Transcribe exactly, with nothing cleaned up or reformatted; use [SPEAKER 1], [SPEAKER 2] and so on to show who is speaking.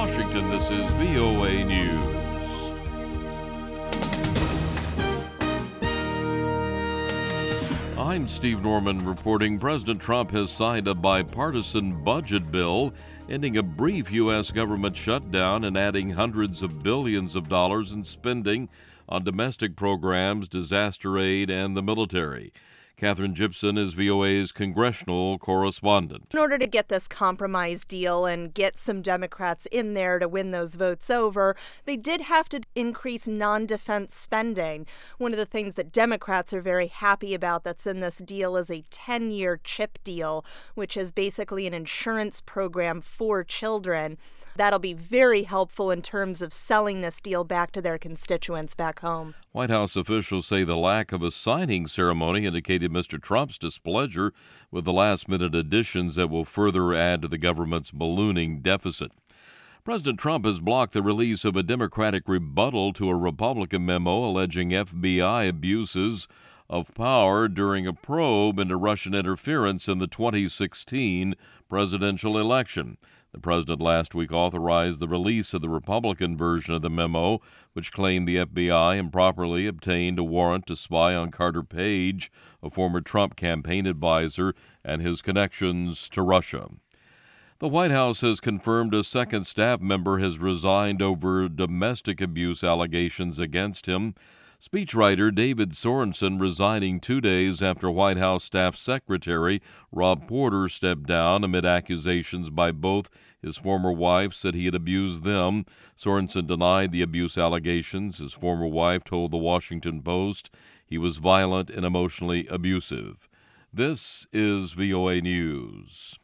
[SPEAKER 1] Washington, this is V O A News. I'm Steve Norman reporting President Trump has signed a bipartisan budget bill ending a brief U S government shutdown and adding hundreds of billions of dollars in spending on domestic programs, disaster aid, and the military. Catherine Gibson is V O A's congressional correspondent.
[SPEAKER 2] In order to get this compromise deal and get some Democrats in there to win those votes over, they did have to increase non-defense spending. One of the things that Democrats are very happy about that's in this deal is a ten-year CHIP deal, which is basically an insurance program for children. That'll be very helpful in terms of selling this deal back to their constituents back home.
[SPEAKER 1] White House officials say the lack of a signing ceremony indicated Mister Trump's displeasure with the last-minute additions that will further add to the government's ballooning deficit. President Trump has blocked the release of a Democratic rebuttal to a Republican memo alleging F B I abuses of power during a probe into Russian interference in the twenty sixteen presidential election. The president last week authorized the release of the Republican version of the memo, which claimed the F B I improperly obtained a warrant to spy on Carter Page, a former Trump campaign advisor, and his connections to Russia. The White House has confirmed a second staff member has resigned over domestic abuse allegations against him. Speechwriter David Sorensen resigning two days after White House Staff Secretary Rob Porter stepped down amid accusations by both his former wives that he had abused them. Sorensen denied the abuse allegations. His former wife told the Washington Post he was violent and emotionally abusive. This is V O A News.